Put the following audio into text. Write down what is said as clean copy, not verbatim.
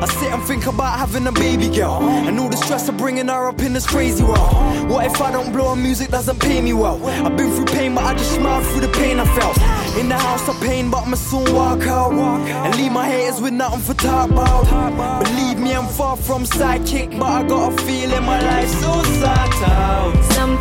I sit and think about having a baby girl, and all the stress of bringing her up in this crazy world. What if I don't blow and music doesn't pay me well? I've been through pain, but I just smiled through the pain I felt. In the house of pain, but I'ma soon walk out and leave my haters with nothing for talk about. Believe me, I'm far from sidekick, but I got a feeling my life's so sad out.